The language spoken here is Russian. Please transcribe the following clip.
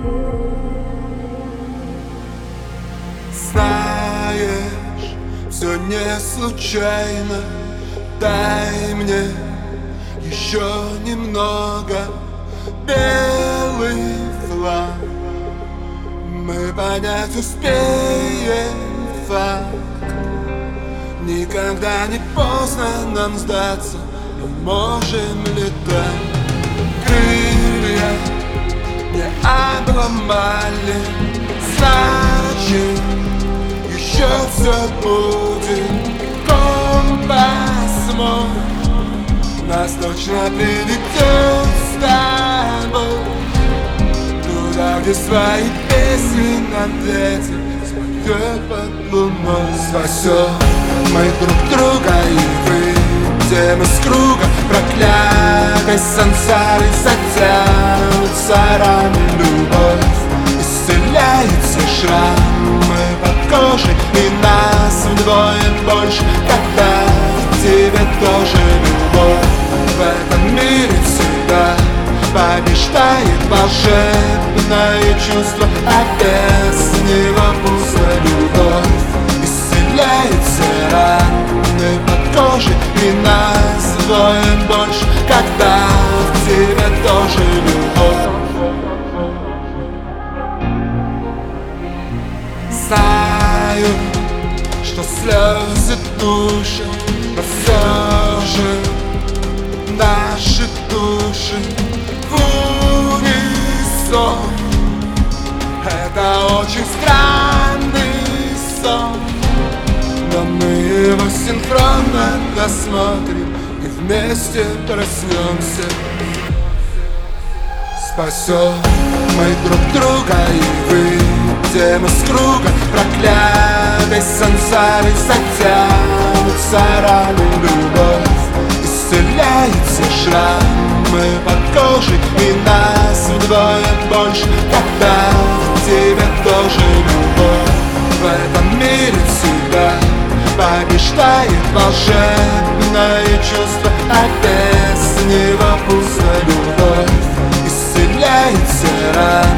Знаешь, все не случайно. Дай мне еще немного. Белый флаг мы понять успеем факт. Никогда не поздно нам сдаться. Мы можем летать. Крылья не обломали, значит, еще все будет. Компас мой нас точно приведет с тобой туда, где свои песни нам ветер споет под луной. Спасем мы друг друга и выйдем из круга проклятой сансары. Затянутся раны, любовь исцеляет все шрамы под кожей, и нас вдвое больше, когда в тебе тоже любовь. В этом мире всегда побеждает волшебное чувство, а без него пусто. Любовь исцеляет все раны под кожей, и нас вдвое больше, когда в тебе тоже любовь. Знаю, что слезы душат, но все же наши души в унисон. Это очень странный сон, но мы его синхронно досмотрим и вместе проснемся. Спасем мы друг друга и выйдем из круга проклятой сансары. Затянутся раны, любовь исцеляет все шрамы под кожей, и нас вдвое больше, когда в тебе тоже любовь. В этом мире всегда побеждает волшебное чувство, а без него пусто. Любовь исцеляет все раны